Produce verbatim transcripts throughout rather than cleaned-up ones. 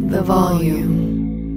the volume.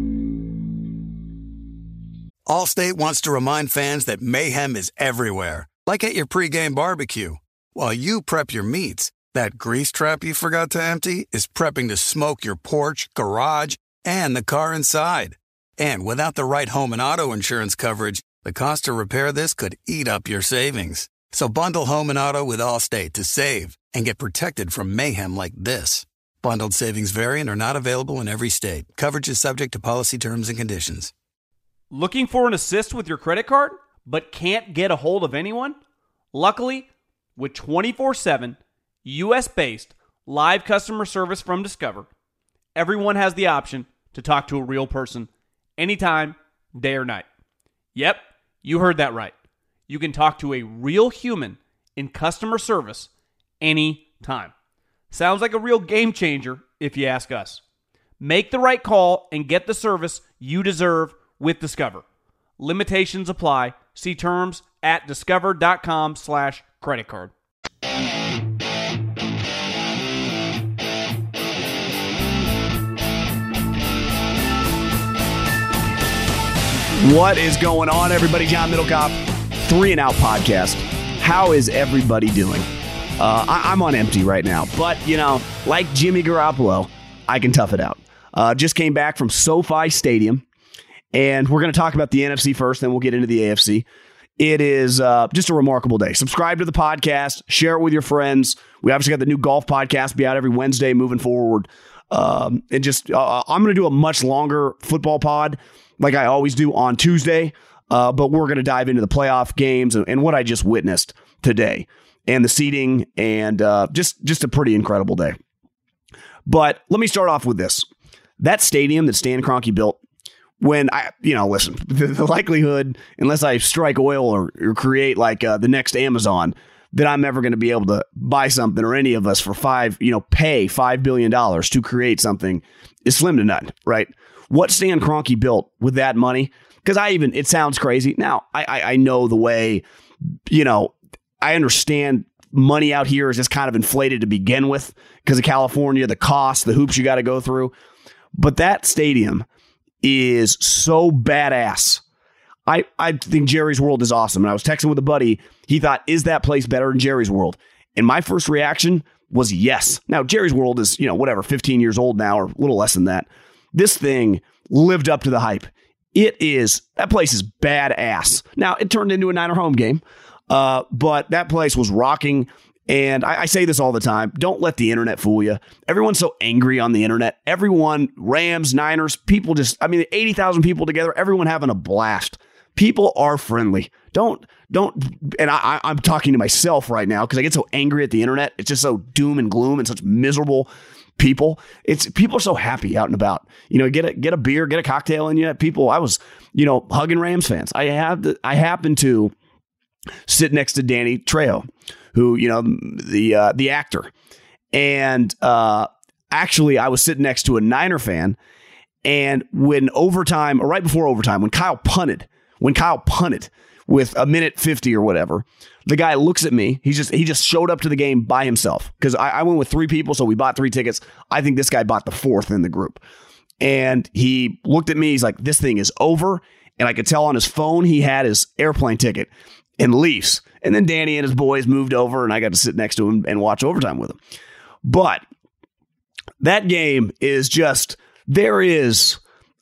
Allstate wants to remind fans that mayhem is everywhere, like at your pregame barbecue. While you prep your meats, that grease trap you forgot to empty is prepping to smoke your porch, garage, and the car inside. And without the right home and auto insurance coverage, the cost to repair this could eat up your savings. So bundle home and auto with Allstate to save and get protected from mayhem like this. Bundled savings vary and are not available in every state. Coverage is subject to policy terms and conditions. Looking for an assist with your credit card, but can't get a hold of anyone? Luckily, with twenty-four seven, U S-based live customer service from Discover, everyone has the option to talk to a real person anytime, day or night. Yep, you heard that right. You can talk to a real human in customer service anytime. Sounds like a real game changer if you ask us. Make the right call and get the service you deserve with Discover. Limitations apply. See terms at discover.com slash credit card. What is going on, everybody? John Middlecoff, Three and Out Podcast. How is everybody doing? Uh, I, I'm on empty right now, but, you know, like Jimmy Garoppolo, I can tough it out. Uh, just came back from SoFi Stadium, and we're going to talk about the N F C first, then we'll get into the A F C. It is uh, just a remarkable day. Subscribe to the podcast, share it with your friends. We obviously got the new golf podcast, be out every Wednesday moving forward. Um, and just, uh, I'm going to do a much longer football pod like I always do on Tuesday, uh, but we're going to dive into the playoff games and, and what I just witnessed today and the seating and uh, just, just a pretty incredible day. But let me start off with this. That stadium that Stan Kroenke built, when I, you know, listen, the, the likelihood, unless I strike oil or, or create like uh, the next Amazon, that I'm ever going to be able to buy something, or any of us, for five, you know, pay five billion dollars to create something is slim to none, right? What Stan Kroenke built with that money, because I even, it sounds crazy. Now, I, I, I know the way, you know, I understand money out here is just kind of inflated to begin with because of California, the cost, the hoops you got to go through. But that stadium is so badass. I, I think Jerry's World is awesome. And I was texting with a buddy. He thought, is that place better than Jerry's World? And my first reaction was yes. Now, Jerry's World is, you know, whatever, fifteen years old now, or a little less than that. This thing lived up to the hype. It is, that place is badass. Now, it turned into a Niner home game, uh, but that place was rocking. And I, I say this all the time. Don't let the internet fool you. Everyone's so angry on the internet. Everyone, Rams, Niners, people just, I mean, eighty thousand people together, everyone having a blast. People are friendly. Don't, don't, and I, I'm talking to myself right now because I get so angry at the internet. It's just so doom and gloom and such miserable people. It's, people are so happy out and about. You know, get a, get a beer, get a cocktail in you. People, I was, you know, hugging Rams fans. I have, the, I happen to sit next to Danny Trejo, who, you know, the uh, the actor. And uh, actually, I was sitting next to a Niner fan. And when overtime, or right before overtime, when Kyle punted, when Kyle punted with a minute fifty or whatever, the guy looks at me. He just he just showed up to the game by himself because I, I went with three people, so we bought three tickets. I think this guy bought the fourth in the group. And he looked at me. He's like, this thing is over. And I could tell on his phone he had his airplane ticket and leaves. And then Danny and his boys moved over, and I got to sit next to him and watch overtime with him. But that game is just, there is,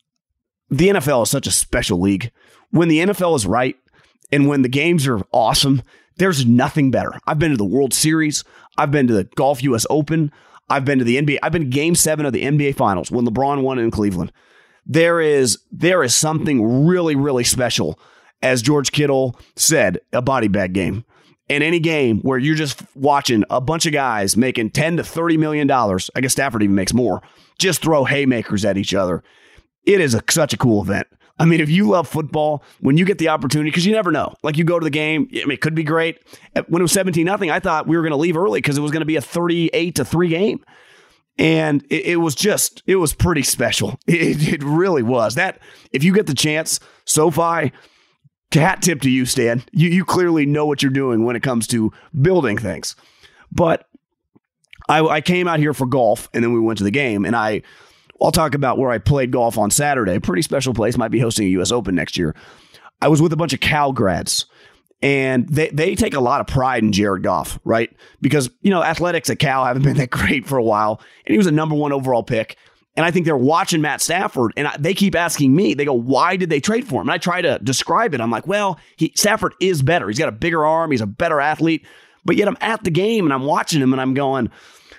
the N F L is such a special league. When the N F L is right and when the games are awesome, there's nothing better. I've been to the World Series. I've been to the Golf U S Open. I've been to the N B A. I've been to game seven of the N B A Finals when LeBron won in Cleveland. There is, there is something really, really special, as George Kittle said, a body bag game. And any game where you're just watching a bunch of guys making ten to thirty million dollars, I guess Stafford even makes more, just throw haymakers at each other. It is a, such a cool event. I mean, if you love football, when you get the opportunity, because you never know, like you go to the game, I mean, it could be great. When it was seventeen nothing, I thought we were going to leave early because it was going to be a thirty-eight to three game. And it, it was just, it was pretty special. It, it really was. That, if you get the chance, SoFi, hat tip to you, Stan. You, you clearly know what you're doing when it comes to building things. But I, I came out here for golf, and then we went to the game, and I I'll talk about where I played golf on Saturday. Pretty special place. Might be hosting a U S Open next year. I was with a bunch of Cal grads, and they, they take a lot of pride in Jared Goff, right? Because, you know, athletics at Cal haven't been that great for a while, and he was a number one overall pick. And I think they're watching Matt Stafford, and I, they keep asking me, they go, why did they trade for him? And I try to describe it. I'm like, well, he, Stafford is better. He's got a bigger arm. He's a better athlete. But yet I'm at the game, and I'm watching him, and I'm going,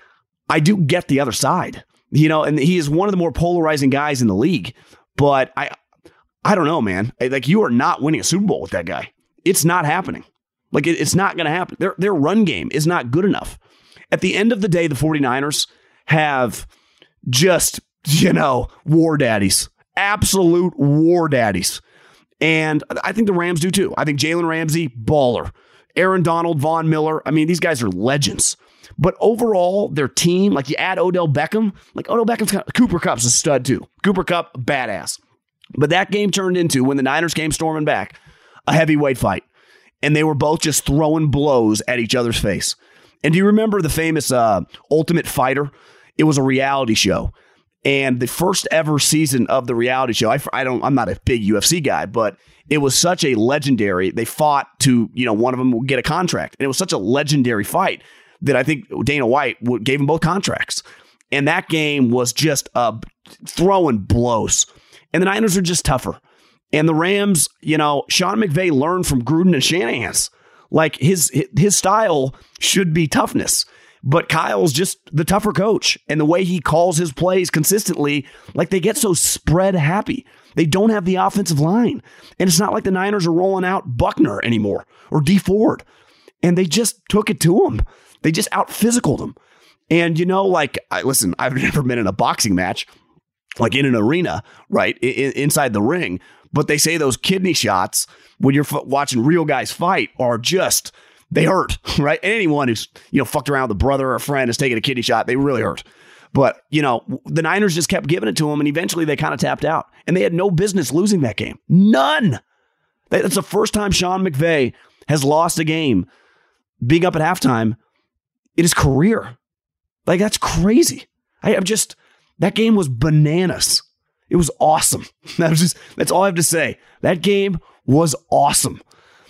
I do get the other side. You know, and he is one of the more polarizing guys in the league. But I I don't know, man. Like, you are not winning a Super Bowl with that guy. It's not happening. Like, it, it's not going to happen. Their, their run game is not good enough. At the end of the day, the 49ers have just, you know, war daddies. Absolute war daddies. And I think the Rams do too. I think Jalen Ramsey, baller. Aaron Donald, Von Miller. I mean, these guys are legends. But overall, their team, like, you add Odell Beckham, like Odell Beckham's kind of, Cooper Kupp's a stud too. Cooper Kupp, badass. But that game turned into, when the Niners came storming back, a heavyweight fight. And they were both just throwing blows at each other's face. And do you remember the famous uh, Ultimate Fighter? It was a reality show. And the first ever season of the reality show, I, I don't, I'm not a big U F C guy, but it was such a legendary, they fought to, you know, one of them would get a contract. And it was such a legendary fight that I think Dana White gave them both contracts. And that game was just uh, throwing blows. And the Niners are just tougher. And the Rams, you know, Sean McVay learned from Gruden and Shanahan's. Like, his his style should be toughness. But Kyle's just the tougher coach. And the way he calls his plays consistently, like, they get so spread happy. They don't have the offensive line. And it's not like the Niners are rolling out Buckner anymore or Dee Ford. And they just took it to him. They just out-physicaled him. And, you know, like, I, listen, I've never been in a boxing match, like in an arena, right, in, inside the ring. But they say those kidney shots, when you're f- watching real guys fight, are just, they hurt, right? And anyone who's, you know, fucked around with a brother or a friend has taken a kidney shot, they really hurt. But, you know, the Niners just kept giving it to them, and eventually they kind of tapped out. And they had no business losing that game. None. That's the first time Sean McVay has lost a game being up at halftime in his career. Like, that's crazy. I, I'm just, that game was bananas. It was awesome. That was just, that's all I have to say. That game was awesome.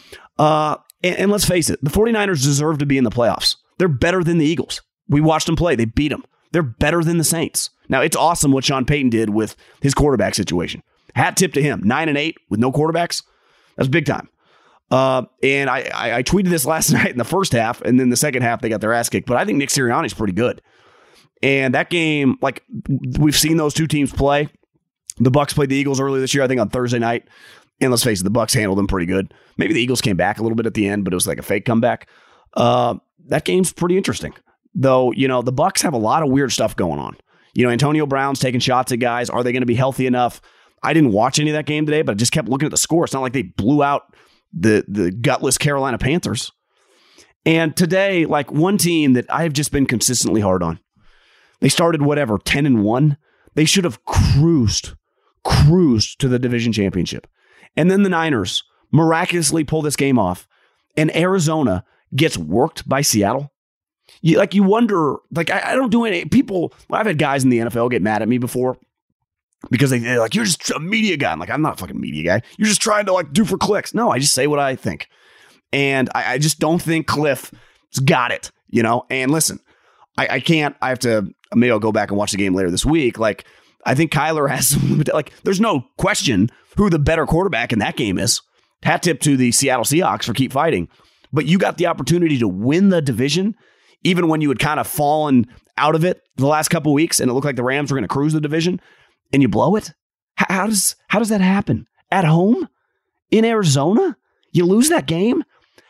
Uh, and, and let's face it, the 49ers deserve to be in the playoffs. They're better than the Eagles. We watched them play. They beat them. They're better than the Saints. Now, it's awesome what Sean Payton did with his quarterback situation. Hat tip to him. Nine and eight with no quarterbacks. That's big time. Uh, and I, I, I tweeted this last night in the first half, and then the second half they got their ass kicked. But I think Nick Sirianni's pretty good. And that game, like, we've seen those two teams play. The Bucs played the Eagles earlier this year, I think on Thursday night. And let's face it, the Bucs handled them pretty good. Maybe the Eagles came back a little bit at the end, but it was like a fake comeback. Uh, that game's pretty interesting. Though, you know, the Bucs have a lot of weird stuff going on. You know, Antonio Brown's taking shots at guys. Are they going to be healthy enough? I didn't watch any of that game today, but I just kept looking at the score. It's not like they blew out the the gutless Carolina Panthers. And today, like, one team that I've just been consistently hard on. They started, whatever, ten and one. They should have cruised, cruised to the division championship. And then the Niners miraculously pull this game off, and Arizona gets worked by Seattle. You, like, you wonder, like, I, I don't do any, people, I've had guys in the N F L get mad at me before because they, they're like, you're just a media guy. I'm like, I'm not a fucking media guy. You're just trying to, like, do for clicks. No, I just say what I think. And I, I just don't think Cliff's got it, you know? And listen, I, I can't, I have to, maybe I'll go back and watch the game later this week. Like, I think Kyler has some, like, there's no question who the better quarterback in that game is. Hat tip to the Seattle Seahawks for keep fighting. But you got the opportunity to win the division, even when you had kind of fallen out of it the last couple of weeks, and it looked like the Rams were going to cruise the division, and you blow it? How, how does how does that happen? At home? In Arizona? You lose that game?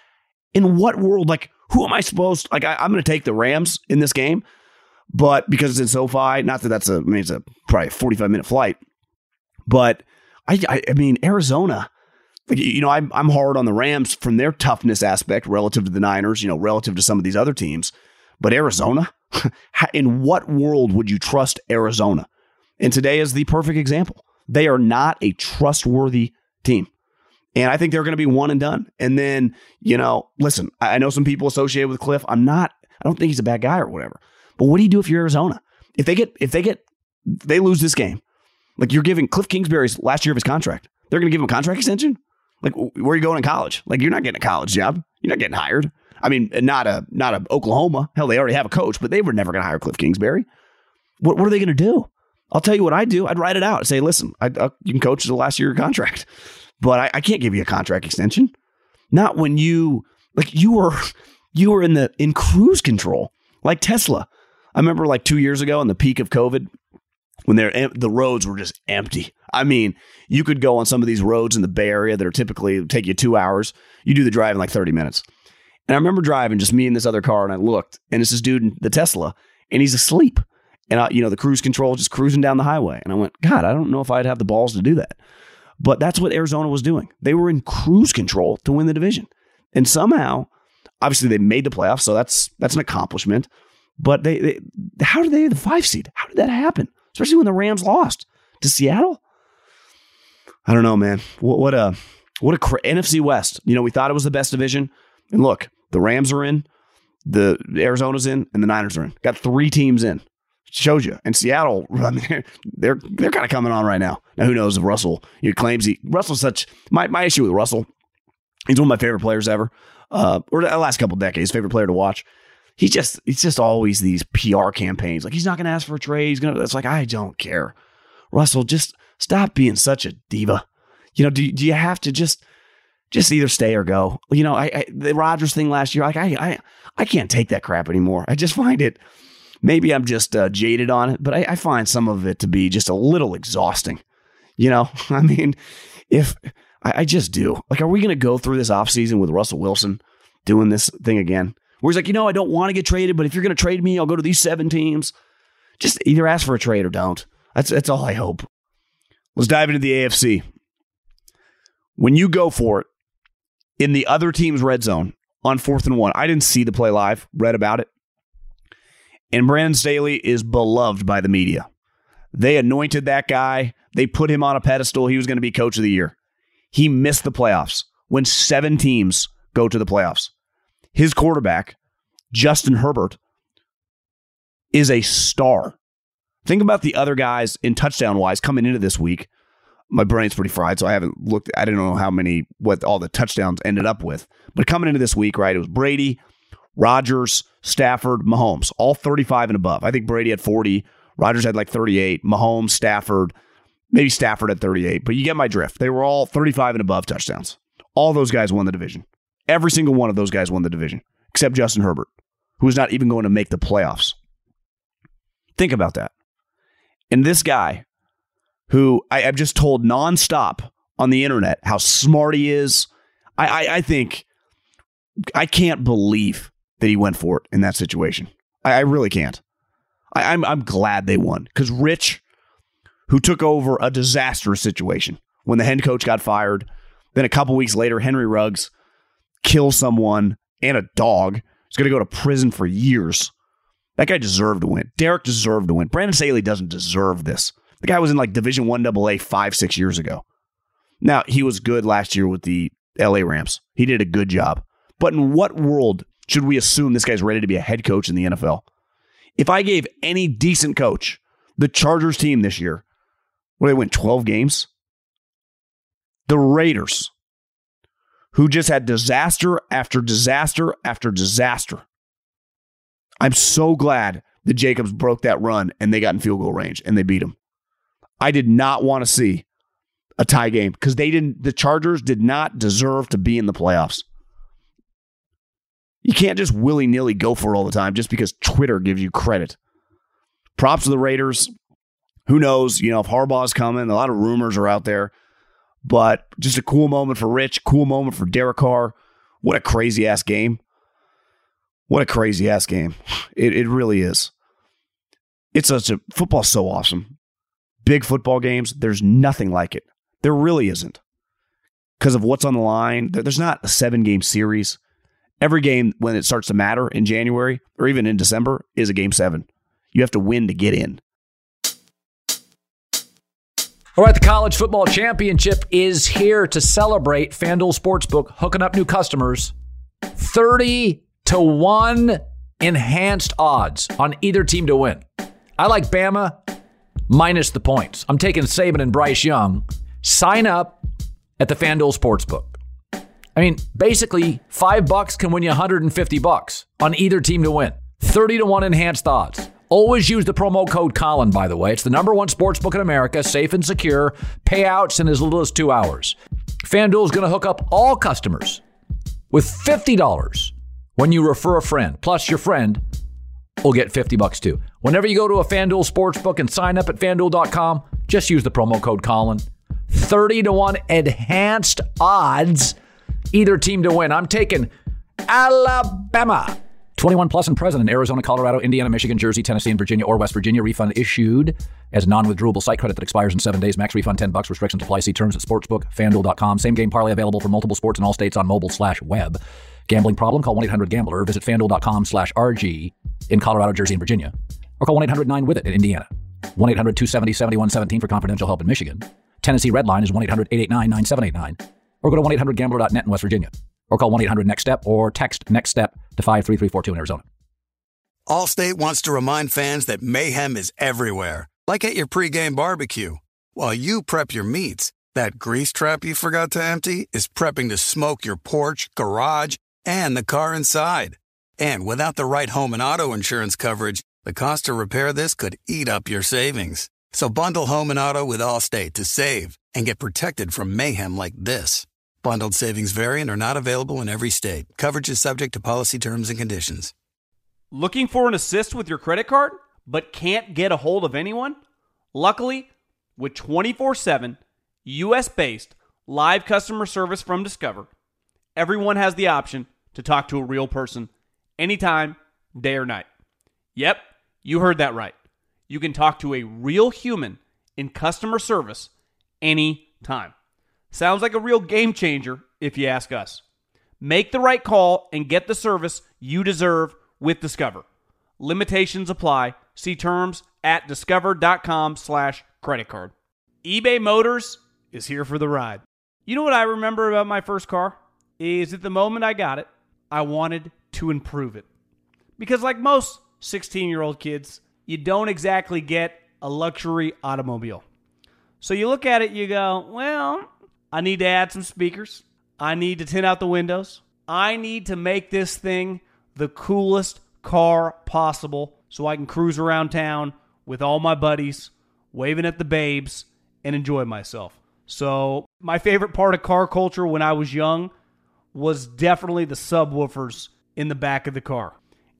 In what world? Like, who am I supposed, like, I, I'm going to take the Rams in this game, but because it's in SoFi, not that that's a, I mean, it's a probably a forty-five minute flight, but I, I, I mean, Arizona, like, you know, I'm, I'm hard on the Rams from their toughness aspect relative to the Niners, you know, relative to some of these other teams, but Arizona, in what world would you trust Arizona? And today is the perfect example. They are not a trustworthy team. And I think they're going to be one and done. And then, you know, listen, I know some people associated with Cliff. I'm not, I don't think he's a bad guy or whatever. But what do you do if you're Arizona? If they get, if they get they lose this game. Like, you're giving Cliff Kingsbury's last year of his contract. They're going to give him a contract extension? Like, where are you going in college? Like, you're not getting a college job. You're not getting hired. I mean, not a not a Oklahoma. Hell, they already have a coach, but they were never going to hire Cliff Kingsbury. What, what are they going to do? I'll tell you what I'd do. I'd write it out and say, listen, I, I, you can coach the last year of your contract, but I, I can't give you a contract extension. Not when you, like, you were, you were in the, in cruise control, like Tesla. I remember like two years ago in the peak of COVID, when they're, the roads were just empty. I mean, you could go on some of these roads in the Bay Area that are typically take you two hours. You do the drive in like thirty minutes. And I remember driving, just me in this other car, and I looked, and it's this dude in the Tesla, and he's asleep. And, I, you know, the cruise control just cruising down the highway. And I went, God, I don't know if I'd have the balls to do that. But that's what Arizona was doing. They were in cruise control to win the division. And somehow, obviously, they made the playoffs, so that's that's an accomplishment. But they, they how did they have the five seed? How did that happen? Especially when the Rams lost to Seattle? I don't know, man. What, what a, what a cra- N F C West. You know, we thought it was the best division. And look, the Rams are in, the Arizona's in, and the Niners are in. Got three teams in. Shows you. And Seattle, I mean, they're they're kind of coming on right now. Now, who knows if Russell, he claims he, Russell's such, my, my issue with Russell, he's one of my favorite players ever, uh, or the last couple of decades, favorite player to watch. He just, it's just always these P R campaigns. Like, he's not going to ask for a trade. He's going to, it's like, I don't care. Russell, just stop being such a diva. You know, do, do you have to just, just either stay or go? You know, I, I the Rodgers thing last year, like, I, I, I can't take that crap anymore. I just find it, maybe I'm just uh, jaded on it, but I, I find some of it to be just a little exhausting. You know, I mean, if I, I just do, like, are we going to go through this offseason with Russell Wilson doing this thing again? Where he's like, you know, I don't want to get traded, but if you're going to trade me, I'll go to these seven teams. Just either ask for a trade or don't. That's that's all I hope. Let's dive into the A F C. When you go for it in the other team's red zone on fourth and one, I didn't see the play live, read about it. And Brandon Staley is beloved by the media. They anointed that guy. They put him on a pedestal. He was going to be coach of the year. He missed the playoffs when seven teams go to the playoffs. His quarterback, Justin Herbert, is a star. Think about the other guys in touchdown-wise coming into this week. My brain's pretty fried, so I haven't looked. I didn't know how many, what all the touchdowns ended up with. But coming into this week, right, it was Brady, Rodgers, Stafford, Mahomes, all thirty-five and above. I think Brady had forty. Rodgers had like thirty-eight. Mahomes, Stafford, maybe Stafford had thirty-eight. But you get my drift. They were all thirty-five and above touchdowns. All those guys won the division. Every single one of those guys won the division, except Justin Herbert, who is not even going to make the playoffs. Think about that. And this guy, who I, I've just told nonstop on the internet how smart he is, I, I, I think, I can't believe that he went for it in that situation. I, I really can't. I, I'm I'm glad they won, because Rich, who took over a disastrous situation when the head coach got fired, then a couple weeks later, Henry Ruggs kills someone and a dog. He's going to go to prison for years. That guy deserved to win. Derek deserved to win. Brandon Staley doesn't deserve this. The guy was in like Division One double A five, six years ago. Now, he was good last year with the L A Rams. He did a good job. But in what world should we assume this guy's ready to be a head coach in the N F L? If I gave any decent coach the Chargers team this year, where they went twelve games, the Raiders, who just had disaster after disaster after disaster. I'm so glad the Jacobs broke that run and they got in field goal range and they beat them. I did not want to see a tie game because they didn't. The Chargers did not deserve to be in the playoffs. You can't just willy-nilly go for it all the time just because Twitter gives you credit. Props to the Raiders. Who knows, you know, if Harbaugh's coming, a lot of rumors are out there. But just a cool moment for Rich, cool moment for Derek Carr. What a crazy-ass game. What a crazy-ass game. It it really is. It's such a, football's so awesome. Big football games, there's nothing like it. There really isn't. Because of what's on the line, there's not a seven-game series. Every game, when it starts to matter in January or even in December, is a game seven. You have to win to get in. All right, the College Football Championship is here to celebrate. FanDuel Sportsbook hooking up new customers. thirty to one enhanced odds on either team to win. I like Bama minus the points. I'm taking Saban and Bryce Young. Sign up at the FanDuel Sportsbook. I mean, basically, five bucks can win you one hundred fifty bucks on either team to win. thirty to one enhanced odds. Always use the promo code Colin, by the way. It's the number one sportsbook in America, safe and secure, payouts in as little as two hours. FanDuel is going to hook up all customers with fifty dollars when you refer a friend. Plus, your friend will get fifty bucks too. Whenever you go to a FanDuel Sportsbook and sign up at FanDuel dot com, just use the promo code Colin. thirty to one enhanced odds, either team to win. I'm taking Alabama. twenty-one plus and present in Arizona, Colorado, Indiana, Michigan, Jersey, Tennessee, and Virginia or West Virginia. Refund issued as non-withdrawable site credit that expires in seven days. Max refund ten bucks. Restrictions apply. See terms at sportsbook FanDuel dot com. Same game parlay available for multiple sports in all states on mobile slash web. Gambling problem? Call one eight hundred gambler. Visit FanDuel dot com slash R G in Colorado, Jersey, and Virginia. Or call one eight hundred nine with it in Indiana. one eight hundred two seventy seven one one seven for confidential help in Michigan. Tennessee Red Line is one eight hundred eight eight nine nine seven eight nine. Or go to one eight hundred gambler dot net in West Virginia. Or call one eight hundred next step or text NEXTSTEP to five three three four two in Arizona. Allstate wants to remind fans that mayhem is everywhere, like at your pregame barbecue. While you prep your meats, that grease trap you forgot to empty is prepping to smoke your porch, garage, and the car inside. And without the right home and auto insurance coverage, the cost to repair this could eat up your savings. So bundle home and auto with Allstate to save and get protected from mayhem like this. Bundled savings variant are not available in every state. Coverage is subject to policy terms and conditions. Looking for an assist with your credit card, but can't get a hold of anyone? Luckily, with twenty-four seven, U S-based live customer service from Discover, everyone has the option to talk to a real person anytime, day or night. Yep, you heard that right. You can talk to a real human in customer service anytime. Sounds like a real game changer if you ask us. Make the right call and get the service you deserve with Discover. Limitations apply. See terms at discover dot com slash credit card. eBay Motors is here for the ride. You know what I remember about my first car? Is at the moment I got it, I wanted to improve it. Because like most sixteen-year-old kids, you don't exactly get a luxury automobile. So you look at it, you go, well, I need to add some speakers. I need to tint out the windows. I need to make this thing the coolest car possible so I can cruise around town with all my buddies, waving at the babes, and enjoy myself. So my favorite part of car culture when I was young was definitely the subwoofers in the back of the car.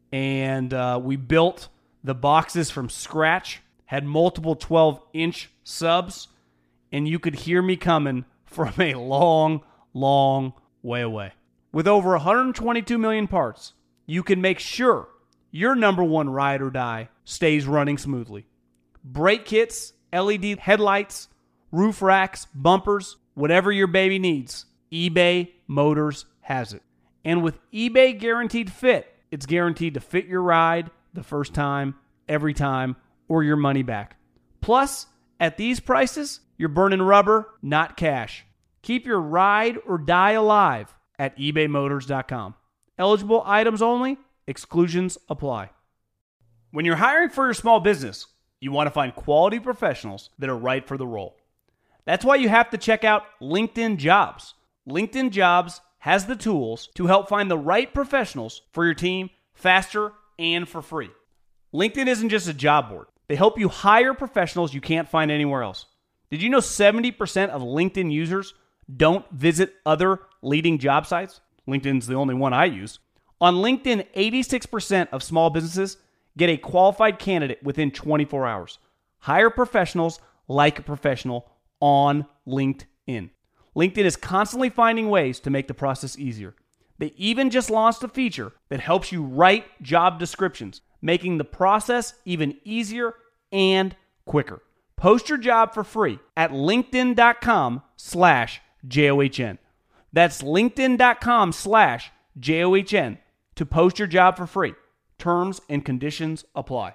And uh, we built the boxes from scratch, had multiple twelve-inch subs, and you could hear me coming from a long, long way away. With over one hundred twenty-two million parts, you can make sure your number one ride or die stays running smoothly. Brake kits, L E D headlights, roof racks, bumpers, whatever your baby needs, eBay Motors has it. And with eBay Guaranteed Fit, it's guaranteed to fit your ride the first time, every time, or your money back. Plus, at these prices, you're burning rubber, not cash. Keep your ride or die alive at ebay motors dot com. Eligible items only. Exclusions apply. When you're hiring for your small business, you want to find quality professionals that are right for the role. That's why you have to check out LinkedIn Jobs. LinkedIn Jobs has the tools to help find the right professionals for your team faster and for free. LinkedIn isn't just a job board. They help you hire professionals you can't find anywhere else. Did you know seventy percent of LinkedIn users don't visit other leading job sites? LinkedIn's the only one I use. On LinkedIn, eighty-six percent of small businesses get a qualified candidate within twenty-four hours. Hire professionals like a professional on LinkedIn. LinkedIn is constantly finding ways to make the process easier. They even just launched a feature that helps you write job descriptions, making the process even easier and quicker. Post your job for free at linkedin.com slash J-O-H-N. That's linkedin.com slash J-O-H-N to post your job for free. Terms and conditions apply.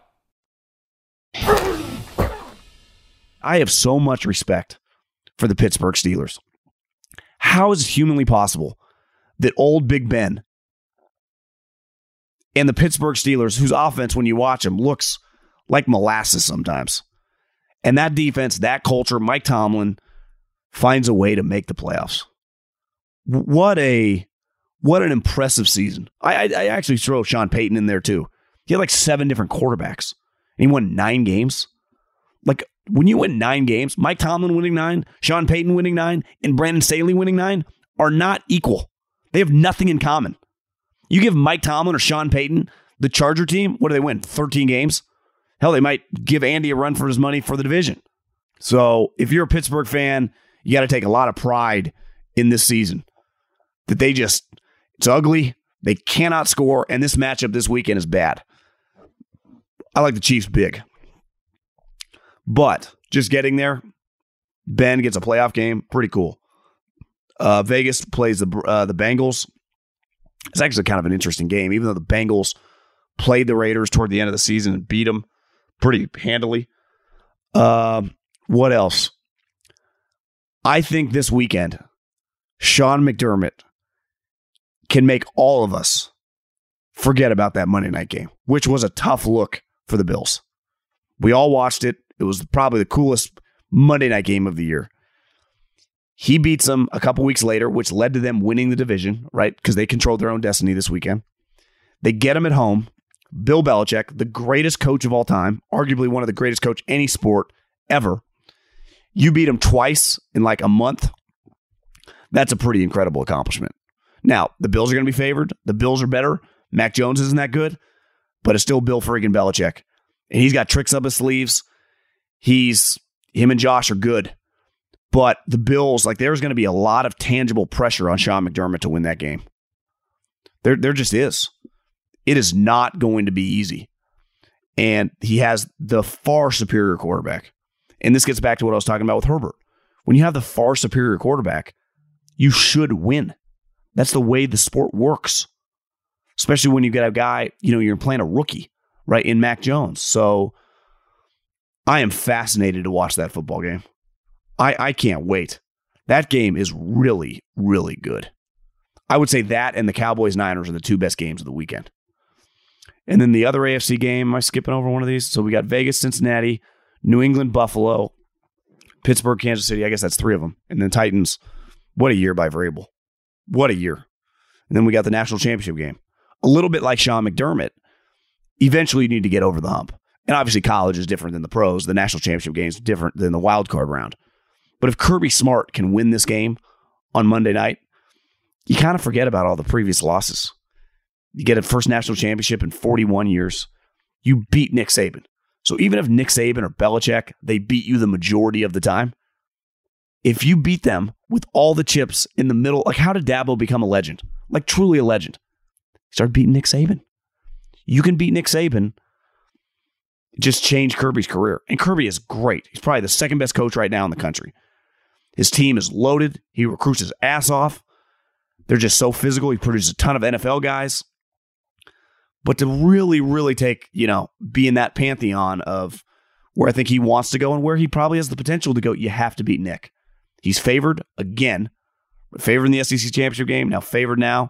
I have so much respect for the Pittsburgh Steelers. How is it humanly possible that old Big Ben and the Pittsburgh Steelers, whose offense, when you watch them, looks like molasses sometimes, And that defense, that culture, Mike Tomlin finds a way to make the playoffs. What a what an impressive season. I, I, I actually throw Sean Payton in there too. He had like seven different quarterbacks, and he won nine games. Like, when you win nine games, Mike Tomlin winning nine, Sean Payton winning nine, and Brandon Staley winning nine are not equal. They have nothing in common. You give Mike Tomlin or Sean Payton the Charger team, what do they win? thirteen games? Hell, they might give Andy a run for his money for the division. So if you're a Pittsburgh fan, you got to take a lot of pride in this season. That they just, it's ugly. They cannot score, and this matchup this weekend is bad. I like the Chiefs big. But just getting there, Ben gets a playoff game. Pretty cool. Uh, Vegas plays the uh, the Bengals. It's actually kind of an interesting game, even though the Bengals played the Raiders toward the end of the season and beat them pretty handily. Uh, what else? I think this weekend, Sean McDermott can make all of us forget about that Monday night game, which was a tough look for the Bills. We all watched it. It was probably the coolest Monday night game of the year. He beats them a couple weeks later, which led to them winning the division, right? Because they controlled their own destiny this weekend. They get him at home. Bill Belichick, the greatest coach of all time, arguably one of the greatest coach any sport ever. You beat him twice in like a month. That's a pretty incredible accomplishment. Now, the Bills are going to be favored. The Bills are better. Mac Jones isn't that good, but it's still Bill friggin' Belichick. And he's got tricks up his sleeves. He's, him and Josh are good. But the Bills, like, there's going to be a lot of tangible pressure on Sean McDermott to win that game. There, there just is. It is not going to be easy. And he has the far superior quarterback. And this gets back to what I was talking about with Herbert. When you have the far superior quarterback, you should win. That's the way the sport works. Especially when you get a guy, you know, you're playing a rookie, right, in Mac Jones. So I am fascinated to watch that football game. I, I can't wait. That game is really, really good. I would say that and the Cowboys-Niners are the two best games of the weekend. And then the other A F C game, am I skipping over one of these? So we got Vegas-Cincinnati, New England-Buffalo, Pittsburgh-Kansas City. I guess that's three of them. And then Titans. What a year by Vrabel. What a year. And then we got the national championship game. A little bit like Sean McDermott. Eventually you need to get over the hump. And obviously college is different than the pros. The national championship game is different than the wild card round. But if Kirby Smart can win this game on Monday night, you kind of forget about all the previous losses. You get a first national championship in forty-one years. You beat Nick Saban. So even if Nick Saban or Belichick, they beat you the majority of the time, if you beat them with all the chips in the middle, like how did Dabo become a legend? Like truly a legend. He started beating Nick Saban. You can beat Nick Saban, just change Kirby's career. And Kirby is great. He's probably the second best coach right now in the country. His team is loaded. He recruits his ass off. They're just so physical. He produces a ton of N F L guys. But to really, really take, you know, be in that pantheon of where I think he wants to go and where he probably has the potential to go, you have to beat Nick. He's favored again. Favored in the S E C championship game. Now favored now.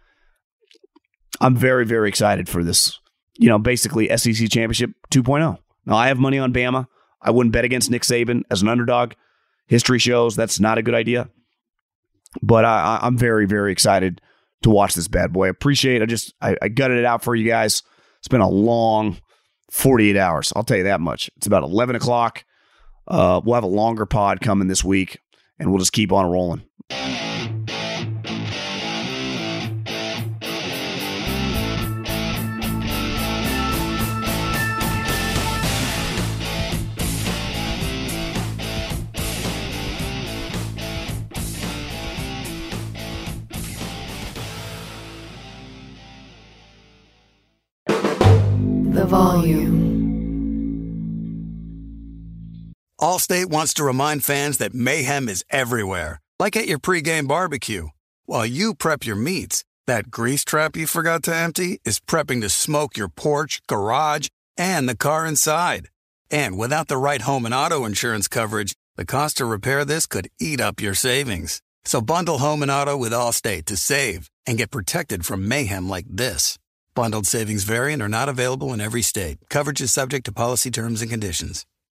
I'm very, very excited for this, you know, basically S E C championship two point oh. Now I have money on Bama. I wouldn't bet against Nick Saban as an underdog. History shows that's not a good idea. But I, I'm very, very excited to watch this bad boy. I appreciate it. I just, I, I gutted it out for you guys. It's been a long forty-eight hours. I'll tell you that much. It's about eleven o'clock. Uh, we'll have a longer pod coming this week, and we'll just keep on rolling. Volume. Allstate wants to remind fans that mayhem is everywhere, like at your pregame barbecue. While you prep your meats, that grease trap you forgot to empty is prepping to smoke your porch, garage, and the car inside. And without the right home and auto insurance coverage, the cost to repair this could eat up your savings. So bundle home and auto with Allstate to save and get protected from mayhem like this. Bundled savings vary and are not available in every state. Coverage is subject to policy terms and conditions.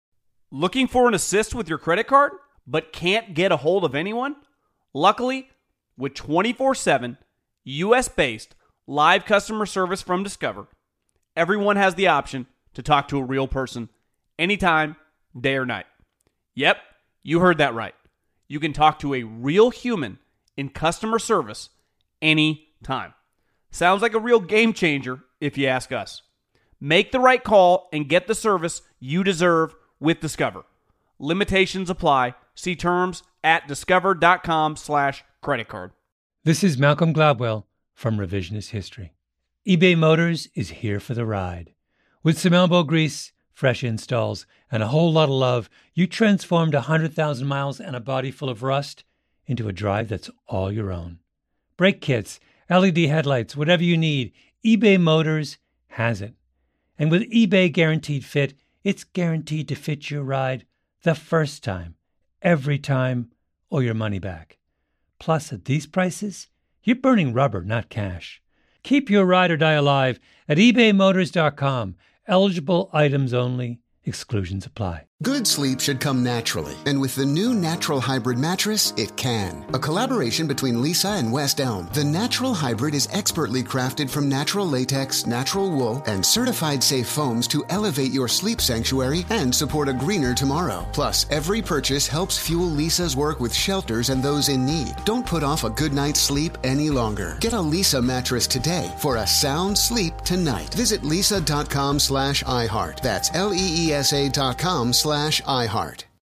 Looking for an assist with your credit card, but can't get a hold of anyone? Luckily, with twenty-four seven U S-based live customer service from Discover, everyone has the option to talk to a real person anytime, day or night. Yep, you heard that right. You can talk to a real human in customer service anytime. Sounds like a real game changer if you ask us. Make the right call and get the service you deserve with Discover. Limitations apply. See terms at discover.com slash credit card. This is Malcolm Gladwell from Revisionist History. eBay Motors is here for the ride. With some elbow grease, fresh installs, and a whole lot of love, you transformed one hundred thousand miles and a body full of rust into a drive that's all your own. Brake kits, L E D headlights, whatever you need, eBay Motors has it. And with eBay Guaranteed Fit, it's guaranteed to fit your ride the first time, every time, or your money back. Plus, at these prices, you're burning rubber, not cash. Keep your ride or die alive at ebay motors dot com. Eligible items only. Exclusions apply. Good sleep should come naturally, and with the new Natural Hybrid mattress, it can. A collaboration between Lisa and West Elm, the Natural Hybrid is expertly crafted from natural latex, natural wool, and certified safe foams to elevate your sleep sanctuary and support a greener tomorrow. Plus, every purchase helps fuel Lisa's work with shelters and those in need. Don't put off a good night's sleep any longer. Get a Lisa mattress today for a sound sleep tonight. Visit lisa dot com slash iHeart. That's L E E S A dot com slash iHeart.